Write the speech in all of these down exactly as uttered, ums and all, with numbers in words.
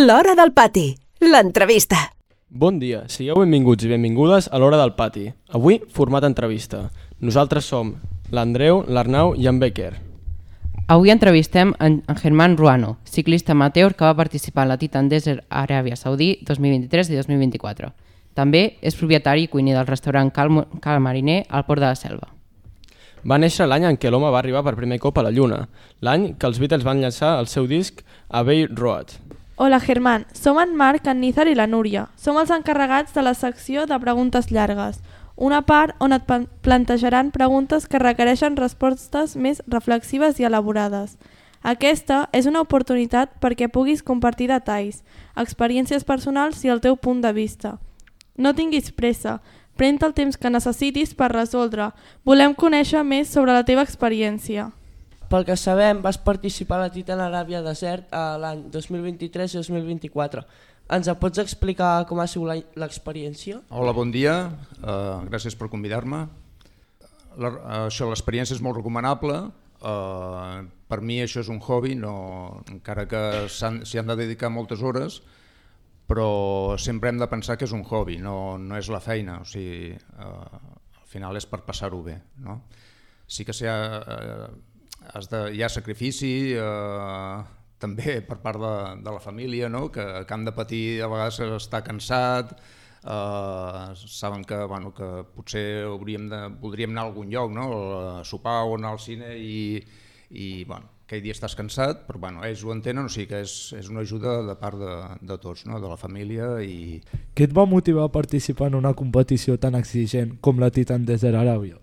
L'Hora del Pati, l'entrevista. Bon dia, sigueu benvinguts i benvingudes a l'Hora del Pati. Avui, format entrevista. Nosaltres som l'Andreu, l'Arnau i en Becker. Avui entrevistem en Germán Ruano, ciclista amateur que va participar en la Titan Desert Aràbia Saudí dos mil vint-i-tres i dos mil vint-i-quatre. També és propietari i cuiner del restaurant Cal, Cal Mariner al Port de la Selva. Va néixer l'any en què l'home va arribar per primer cop a la Lluna, l'any que els Beatles van llançar el seu disc Abbey Road. Hola Germán, som en Marc, en Nízar i la Núria. Som els encarregats de la secció de preguntes llargues, una part on et plantejaran preguntes que requereixen respostes més reflexives i elaborades. Aquesta és una oportunitat perquè puguis compartir detalls, experiències personals i el teu punt de vista. No tinguis pressa, pren-te el temps que necessitis per resoldre. Volem conèixer més sobre la teva experiència. Pel que sabem, vas participar a la Titan Aràbia Desert l'any dos mil vint-i-tres i dos mil vint-i-quatre. Ens pots explicar com ha sigut l'experiència? Hola, bon dia. Uh, gràcies per convidar-me. L'experiència és molt recomanable. Uh, per mi això és un hobby, no, encara que s'hi han de dedicar moltes hores, però sempre hem de pensar que és un hobby, no, no és la feina. O sigui, uh, al final és per passar-ho bé. No? Sí que s'hi ha... Uh, Has de, hi ha sacrifici eh, també per part de, de la família, no? que, que han de patir, a vegades està cansat, eh, saben que, bueno, que potser hauríem de, voldríem anar a algun lloc, no? a sopar o anar al cine i, i bueno, aquell dia estàs cansat, però bueno, ells ho entenen, o sigui que és, és una ajuda de part de, de tots, no? de la família. I... Què et va motivar a participar en una competició tan exigent com la Titan Desert Aràbia?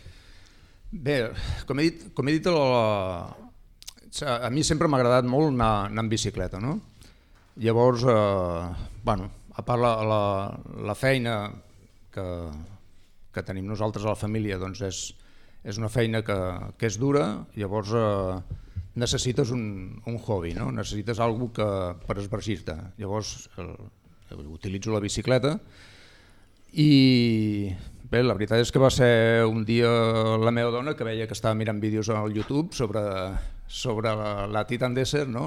Bé, com he dit, com he dit la, a mi sempre m'ha agradat molt anar, anar en bicicleta, no? Llavors, eh, bueno, a part la, la, la feina que, que tenim nosaltres a la família doncs és, és una feina que, que és dura, llavors eh, necessites un, un hobby, no? Necessites alguna cosa que, per esbargir-te. Llavors el, utilitzo la bicicleta i... Bé, la veritat és que va ser un dia la meva dona que veia que estava mirant vídeos al YouTube sobre, sobre la, la Titan Desert, no?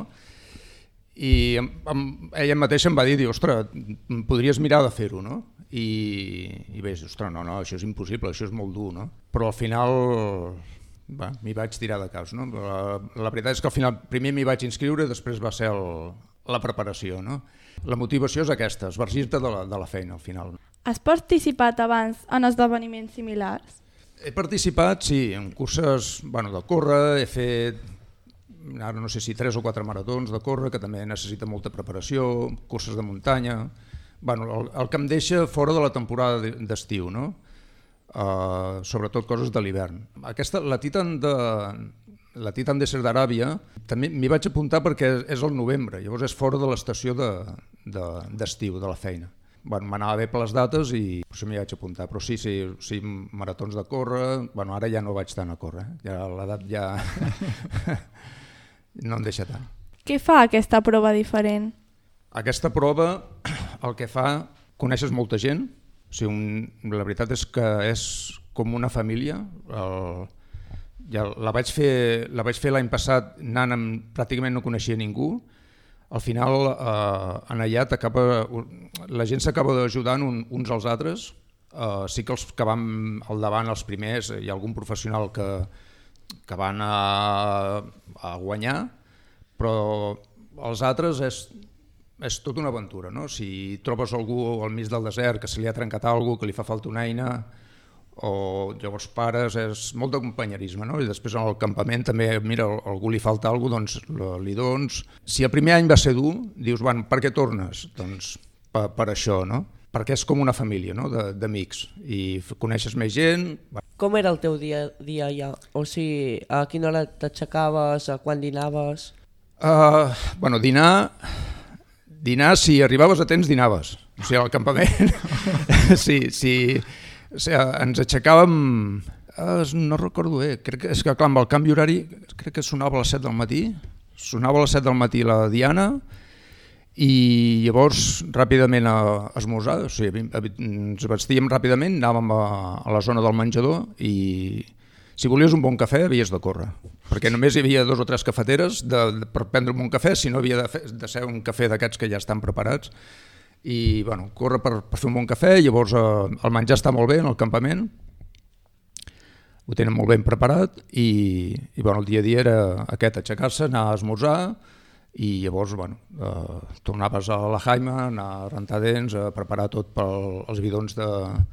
I em, em, ella mateixa em va dir, ostres, podries mirar de fer-ho, no? I, i bé, ostres, no, no, això és impossible, això és molt dur, no? Però al final m'hi vaig tirar de caus, no? La, la veritat és que al final primer m'hi vaig inscriure i després va ser el, la preparació, no? La motivació és aquesta, esbargir-te de, la, de la feina al final. Has participat abans en esdeveniments similars? He participat, sí, en curses bueno, de córrer, he fet, ara no sé si tres o quatre maratons de córrer, que també necessita molta preparació, curses de muntanya, bueno, el, el que em deixa fora de la temporada d'estiu, no? Uh, sobretot coses de l'hivern. Aquesta, la Titan de... La Titan Desert d'Aràbia, també m'hi vaig apuntar perquè és el novembre, llavors és fora de l'estació d'estiu, de, de, de la feina. Bueno, m'anava bé per les dates i per això m'hi vaig apuntar, però sí, sí, sí, maratons de córrer, bueno, ara ja no vaig tant a córrer, eh? Ja l'edat ja no em deixa tant. Què fa aquesta prova diferent? Aquesta prova, el que fa, coneixes molta gent, o sigui, un, la veritat és que és com una família. El, ja la vaig fer la vaig fer l'any passat anant amb, pràcticament no coneixia ningú. Al final eh, en allà la gent s'acaba ajudant un, uns als altres. Eh, sí que els que van al davant, els primers, hi ha algun professional que, que van a, a guanyar, però els altres és, és tota una aventura, no? Si trobes algú al mig del desert que se li ha trencat alguna cosa, que li fa falta una eina, o llavors pares, és molt de companyerisme, no? I després al campament també, mira, a algú li falta alguna cosa, doncs li dons. Si el primer any va ser dur, dius, bueno, per què tornes? Doncs per, per això, no? Perquè és com una família, no? D'amics, i coneixes més gent. Com era el teu dia a dia allà? O sigui, a quina hora t'aixecaves, a quan dinaves? Uh, bueno, dinar... Dinar, si arribaves a temps, dinaves. O sigui, al campament, sí, sí... O sigui, ens aixecàvem, eh, no recordo bé, crec que, és que clar, amb el canvi horari crec que sonava a les set del matí, sonava a les set del matí la Diana i llavors ràpidament a esmorzar, o sigui, ens vestíem ràpidament, anàvem a, a la zona del menjador i si volies un bon cafè havies de córrer. perquè només hi havia dos o tres cafeteres de, de, per prendre'm un cafè, si no havia de, fer, de ser un cafè d'aquests que ja estan preparats, i bueno, córrer per, per fer un bon cafè, llavors eh, el menjar està molt bé en el campament, ho tenen molt ben preparat, i, i bueno, el dia a dia era aquest, aixecar-se, anar a esmorzar, i llavors bueno, eh, tornaves a la Jaima, anar a rentar dents, a preparar tot pels bidons de,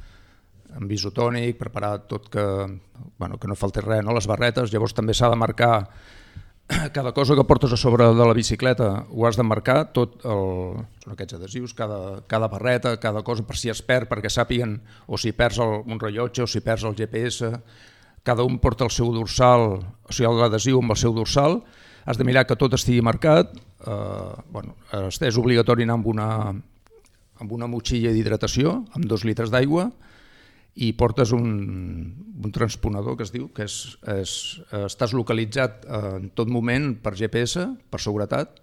amb isotònic, preparar tot que, bueno, que no falti res, no? Les barretes, llavors també s'ha de marcar cada cosa que portes a sobre de la bicicleta, ho has de marcar, tot el, són aquests adhesius, cada, cada barreta, cada cosa per si es perd, perquè sàpiguen o si perds el, un rellotge o si perds el G P S, cada un porta el seu dorsal, o sigui l'adhesiu amb el seu dorsal, has de mirar que tot estigui marcat, eh, bueno, és obligatori anar amb una, amb una motxilla d'hidratació, amb dos litres d'aigua, i portes un, un transponedor que es diu, que és, és, estàs localitzat en tot moment per G P S, per seguretat,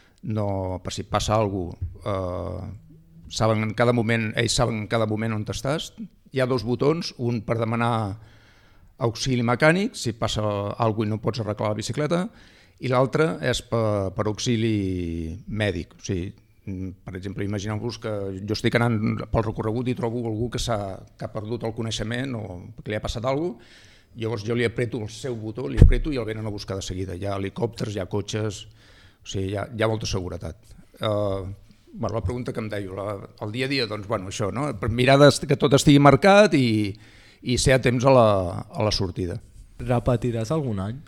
no, per si passa alguna cosa, eh, saben en cada moment, ells saben en cada moment on estàs. Hi ha dos botons, un per demanar auxili mecànic, si passa alguna cosa i no pots arreglar la bicicleta, i l'altre és per, per auxili mèdic, o sigui, per exemple, imagineu-vos que jo estic anant pel recorregut i trobo algú que, que ha perdut el coneixement o que li ha passat alguna cosa, llavors jo li apreto el seu botó, li apreto i el venen a buscar de seguida. Hi ha helicòpters, hi ha cotxes, o sigui, hi ha, hi ha molta seguretat. Uh, bueno, la pregunta que em deia, la, el dia a dia, doncs, bueno, això, no? Per mirar que tot estigui marcat i, i ser a temps a la, a la sortida. Repetiràs algun any?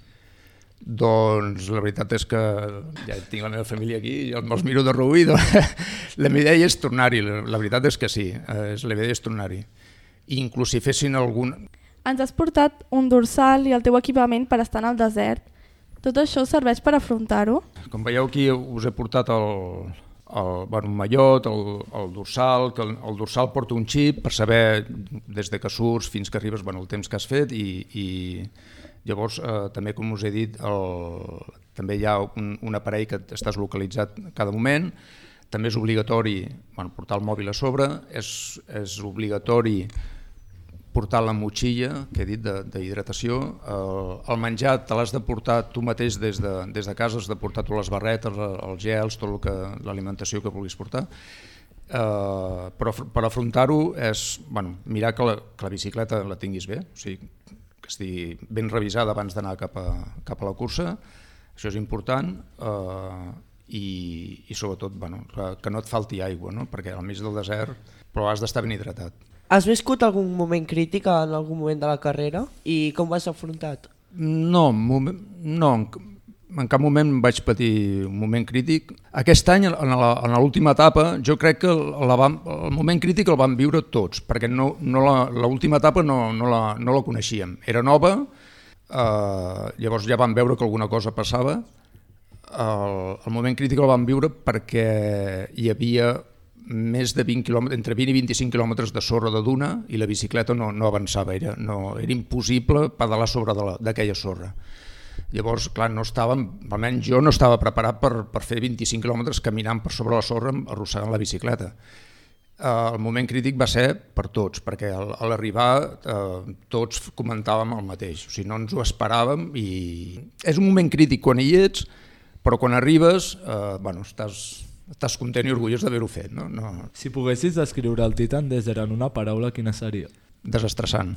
Doncs la veritat és que ja tinc la meva família aquí i me'ls miro de reüll. La meva idea és tornar-hi, la veritat és que sí, la meva idea és tornar-hi. Inclús si fessin algun... Ens has portat un dorsal i el teu equipament per estar en el desert. Tot això serveix per afrontar-ho? Com veieu aquí us he portat el, el, bueno, un mallot, el, el dorsal, que el, el dorsal porta un xip per saber des de que surts fins que arribes, bueno, el temps que has fet i... i llavors, eh, també com us he dit, el, també hi ha un, un aparell que estàs localitzat cada moment, també és obligatori bueno, portar el mòbil a sobre, és, és obligatori portar la motxilla, que he dit, d'hidratació, el, el menjar te l'has de portar tu mateix des de, des de casa, has de portar totes les barretes, els gels, tot l'alimentació que vulguis portar, eh, però per afrontar-ho és bueno, mirar que la, que la bicicleta la tinguis bé, o sigui, que estigui ben revisada abans d'anar cap, a, cap a la cursa, això és important, eh, i, i sobretot bueno, que, que no et falti aigua, no? Perquè al mig del desert però has d'estar ben hidratat. Has viscut algun moment crític en algun moment de la carrera i com ho has afrontat? No, moment, no en cap moment vaig patir un moment crític. Aquest any, en l'última etapa, jo crec que la vam, el moment crític el vam viure tots, perquè no, no l'última etapa no, no, la, no la coneixíem. Era nova, eh, llavors ja vam veure que alguna cosa passava. El, el moment crític el vam viure perquè hi havia més de vint quilòmetres, entre vint i vint-i-cinc quilòmetres de sorra de duna i la bicicleta no, no avançava, era, no, era impossible pedalar sobre d'aquella sorra. Llavors, clar, no estàvem, almenys jo no estava preparat per, per fer vint-i-cinc quilòmetres caminant per sobre la sorra arrossegant la bicicleta. El moment crític va ser per tots, perquè a l'arribar eh, tots comentàvem el mateix, o sigui, no ens ho esperàvem i és un moment crític quan hi ets, però quan arribes eh, bueno, estàs, estàs content i orgullós d'haver-ho fet. No? No... Si poguessis descriure el Titan Desert en una paraula, quina seria? Desestressant.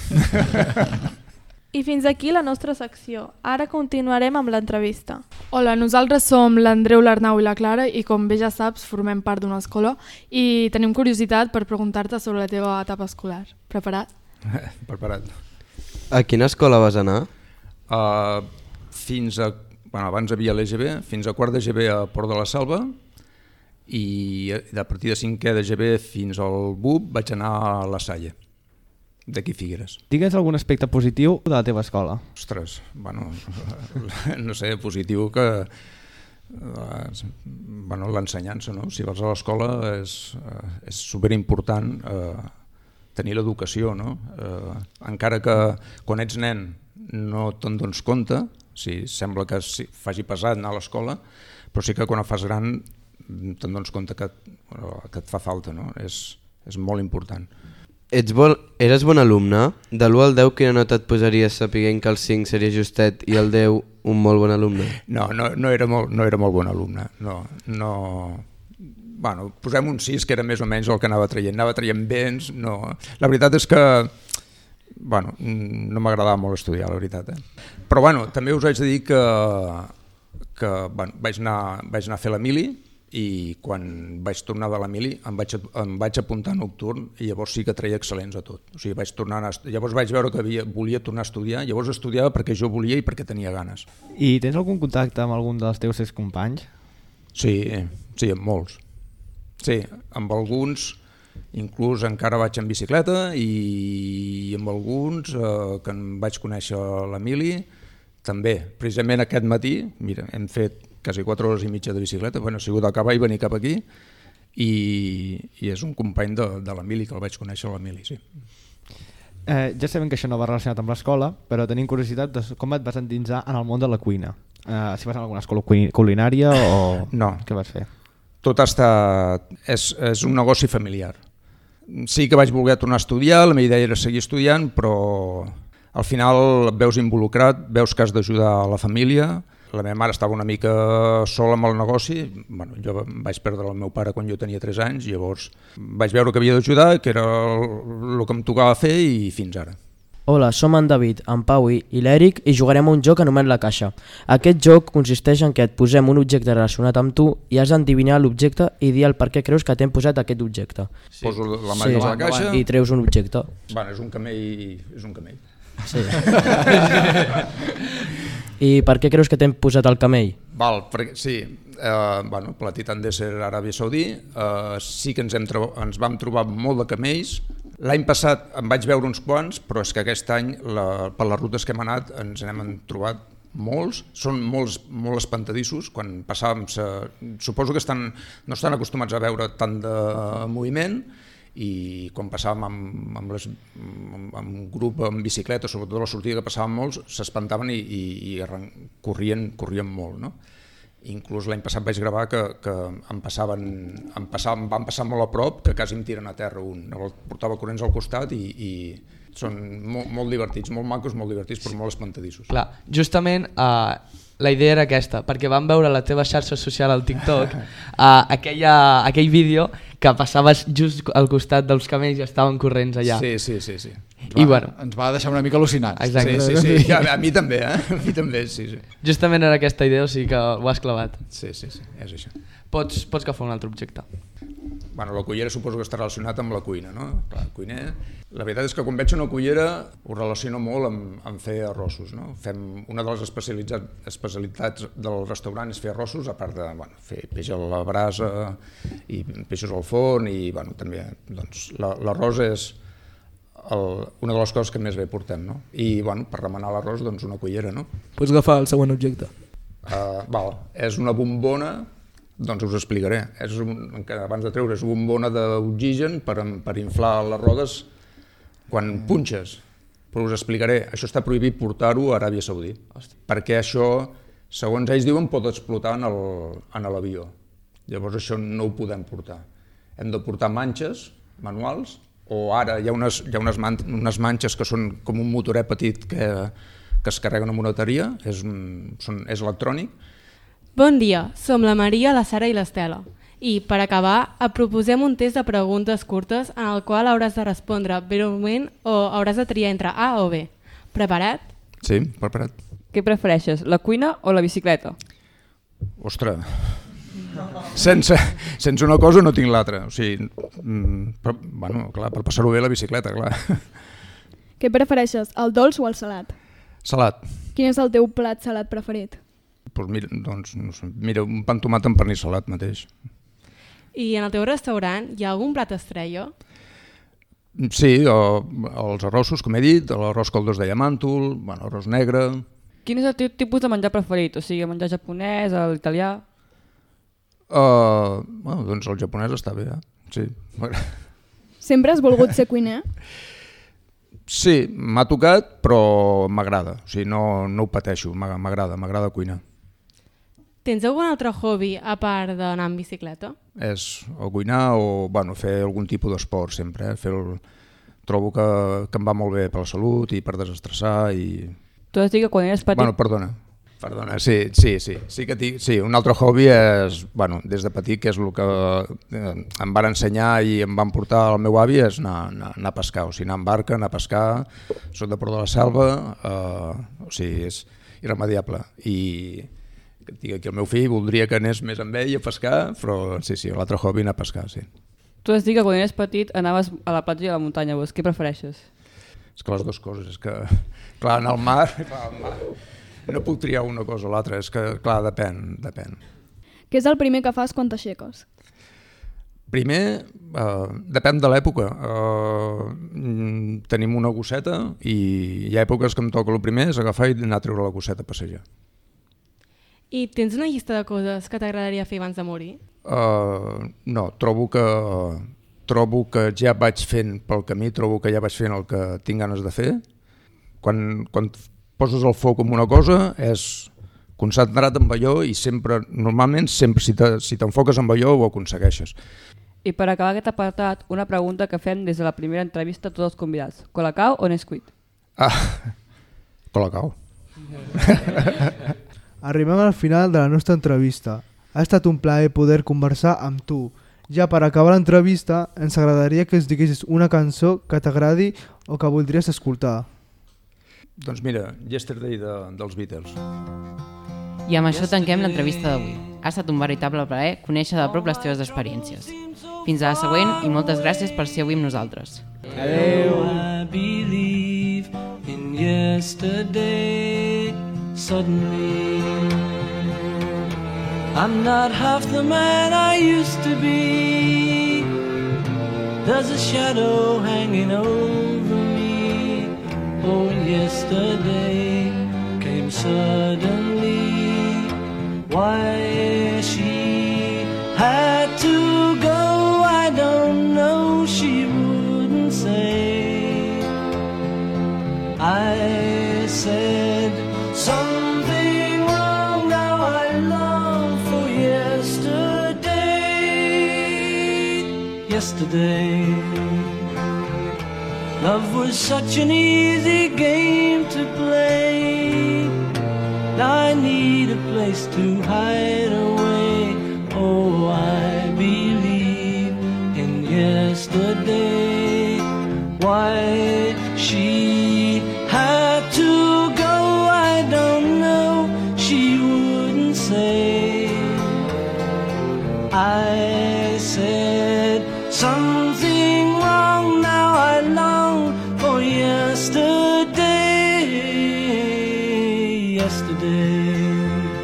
I fins aquí la nostra secció. Ara continuarem amb l'entrevista. Hola, nosaltres som l'Andreu, l'Arnau i la Clara i com bé ja saps formem part d'una escola i tenim curiositat per preguntar-te sobre la teva etapa escolar. Preparat? Preparat. A quina escola vas anar? Uh, fins a, bueno, abans havia l'E G B, fins a quart de G B a Port de la Selva i a partir de cinquè de G B fins al B U P vaig anar a la Salle. D'aquí Figueres. Digues algun aspecte positiu de la teva escola. Ostres, bueno, no sé, positiu que bueno, l'ensenyança, no? Si vas a l'escola és, és superimportant eh, tenir l'educació, no? Eh, encara que quan ets nen no te'n dones compte, si sembla que si, faci pesat anar a l'escola, però sí que quan et fas gran te'n dones compte que, que et fa falta, no? És, és molt important. Ets bon... Eres bon alumne? De l'u al deu quina nota et posaries sapiguent que el cinc seria justet i el deu un molt bon alumne? No, no, no, era, molt, no era molt bon alumne. No, no... Bueno, posem un sis, que era més o menys el que anava traient. Anava traient béns, no... La veritat és que bueno, no m'agradava molt estudiar, la veritat. Eh? Però bueno, també us haig de dir que, que bueno, vaig, anar, vaig anar a fer la mili i quan vaig tornar de la mili em vaig, em vaig apuntar a nocturn i llavors sí que treia excel·lents a tot. O sigui, vaig tornar a, llavors vaig veure que havia, volia tornar a estudiar, llavors estudiava perquè jo volia i perquè tenia ganes. I tens algun contacte amb algun dels teus companys? Sí, sí, amb molts. Sí, amb alguns inclús encara vaig en bicicleta i amb alguns eh, que em vaig conèixer a la mili també. Precisament aquest matí, mira, hem fet quasi quatre hores i mitja de bicicleta, bueno, ha sigut acabar i venir cap aquí i, i és un company de, de la mili que el vaig conèixer a la mili, sí. Eh, ja sabem que això no va relacionat amb l'escola, però tenim curiositat de com et vas endinsar en el món de la cuina. Eh, si vas a alguna escola culinària o no. Què vas fer? Tot ha estat... És, és un negoci familiar. Sí que vaig voler tornar a estudiar, la meva idea era seguir estudiant, però al final et veus involucrat, veus que has d'ajudar a la família. La meva mare estava una mica sola amb el negoci, bueno, jo vaig perdre el meu pare quan jo tenia tres anys, llavors vaig veure que havia d'ajudar, que era el, el que em tocava fer i fins ara. Hola, som en David, en Pau i l'Eric i jugarem a un joc anomenat La Caixa. Aquest joc consisteix en que et posem un objecte relacionat amb tu i has d'endevinar l'objecte i dir el per què creus que t'hem posat aquest objecte. Sí. Poso la mà sí. a la caixa i treus un objecte. Bueno, és un camell, és un camell. Sí. I per què creus que t'hem posat el camell? Val, perquè, sí, eh, bueno, la Titan Desert Aràbia Saudí, eh, sí que ens, hem ens vam trobar molt de camells. L'any passat em vaig veure uns quants, però és que aquest any, la, per les rutes que hem anat, ens n'hem trobat molts. Són molts, molt espantadissos. Quan passàvem, se, suposo que estan, no estan acostumats a veure tant de moviment, i quan passàvem amb, amb, les, amb, amb un grup en bicicleta, sobretot a la sortida que passàvem molts, s'espantaven i, i, i arran, corrien, corrien molt, no? Inclús l'any passat vaig gravar que, que em passaven, em passaven, van passar molt a prop, que quasi em tiren a terra un. El portava corrents al costat i, i són molt, molt divertits, molt macos, molt divertits, però molt espantadissos. Clar, justament uh, la idea era aquesta, perquè vam veure la teva xarxa social al TikTok, uh, aquella, aquell vídeo que passaves just al costat dels camells i estaven corrents allà. Sí, sí, sí. sí. I va, bueno, ens va deixar una mica al·lucinats. Exacte. Sí, sí, sí. A, a mi també, eh? A mi també, sí, sí. Justament era aquesta idea, o sigui que ho has clavat. Sí, sí, sí, és això. Pots, pots agafar un altre objecte. Bueno, la cullera suposo que està relacionat amb la cuina, no? Clar, cuiner. La veritat és que quan veig una cullera ho relaciono molt amb, amb fer arrossos, no? Fem, una de les especialitats del restaurant és fer arrossos, a part de bueno, fer peix a la brasa i peixos al forn i bueno, també doncs, l'arròs és el, una de les coses que més bé portem, no? I bueno, per remenar l'arròs doncs una cullera, no? Pots agafar el següent objecte. Uh, val, és una bombona. Doncs us explicaré. És un, abans de treure és una bombona d'oxigen per, per inflar les rodes quan punxes. Però us explicaré, això està prohibit portar-ho a Aràbia Saudí, perquè això, segons ells diuen, pot explotar en l'avió. Llavors això no ho podem portar. Hem de portar manxes manuals, o ara hi ha unes, hi ha unes, man, unes manxes que són com un motoret petit que, que es carreguen amb una bateria, és, són, és electrònic. Bon dia, som la Maria, la Sara i l'Estela. I, per acabar, et proposem un test de preguntes curtes en el qual hauràs de respondre breument o hauràs de triar entre A o B. Preparat? Sí, preparat. Què prefereixes, la cuina o la bicicleta? Ostres, sense, sense una cosa no tinc l'altra. O sigui, per, bueno, clar, per passar-ho bé la bicicleta, clar. Què prefereixes, el dolç o el salat? Salat. Quin és el teu plat salat preferit? Pues mira, doncs, no sé, mira, un pa amb tomat amb pernil salat mateix. I en el teu restaurant hi ha algun plat estrella? Sí, o, els arrossos, com he dit, l'arròs caldós de llamàntol, bueno, arròs negre... Quin és el teu tipus de menjar preferit? O sigui, el menjar japonès, l'italià? Uh, bueno, doncs el japonès està bé, eh? Sí. Sempre has volgut ser cuiner? Sí, m'ha tocat, però m'agrada. O sigui, no, no ho pateixo, m'agrada, m'agrada cuinar. Tens algun altre hobby a part d'anar en bicicleta? És o cuinar o bueno, fer algun tipus d'esport sempre, eh? Fer el, trobo que, que em va molt bé per la salut i per desestressar i... Tu has dit que quan eres petit... Bueno, perdona, perdona, sí, sí, sí, sí, que tinc, sí, un altre hobby és, bueno, des de petit, que és el que eh, em van ensenyar i em van portar el meu avi, és anar, anar, anar a pescar, o sigui, anar en barca, anar a pescar, soc de Port de la Selva, eh, o sigui, és irremediable, i que tinc aquí el meu fill, voldria que anés més amb ell a pescar, però sí, sí, l'altre hobby anar a pescar, sí. Tu has dit que quan eres petit anaves a la platja i a la muntanya, vos, què prefereixes? És que les dues coses, és que, clar, anar al mar, clar, al mar, no puc triar una cosa o l'altra, és que, clar, depèn, depèn. Què és el primer que fas quan t'aixeques? Primer, eh, depèn de l'època. Eh, tenim una gosseta i hi ha èpoques que em toca el primer és agafar i anar a treure la gosseta a passejar. I tens una llista de coses que t'agradaria fer abans de morir? Uh, no, trobo que... trobo que ja vaig fent pel camí, trobo que ja vaig fent el que tinc ganes de fer. Quan, quan poses el foc en una cosa és concentrat en allò i sempre, normalment, sempre si t'enfoques en allò ho aconsegueixes. I per acabar aquest apartat, una pregunta que fem des de la primera entrevista a tots els convidats. Colacao o Nesquik? Ah, Colacao. Arribem al final de la nostra entrevista. Ha estat un plaer poder conversar amb tu. Ja per acabar l'entrevista, ens agradaria que ens diguessis una cançó que t'agradi o que voldries escoltar. Doncs mira, Yesterday de, dels Beatles. I amb això tanquem l'entrevista d'avui. Ha estat un veritable plaer conèixer de prop les teves experiències. Fins a la següent i moltes gràcies per ser avui amb nosaltres. Adeu. I believe in yesterday. Suddenly I'm not half the man I used to be. There's a shadow hanging over me. Oh, yesterday came suddenly. Why she had to go, I don't know, she wouldn't say. I said something wrong, now I long for yesterday. Yesterday, love was such an easy game to play. Now I need a place to hide away. Oh, I believe in yesterday. Why she had to go, I don't know, she wouldn't say. I said something wrong, now I long for yesterday. Yesterday,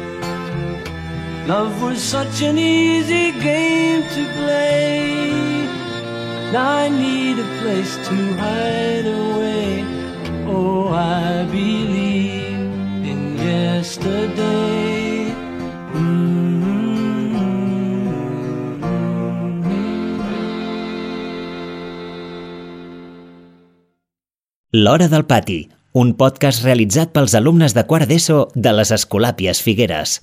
love was such an easy game to play. Now I need a place to hide away. Oh, I believe in yesterday. L'Hora del Pati, un podcast realitzat pels alumnes de quart d'ESO de les Escolàpies Figueres.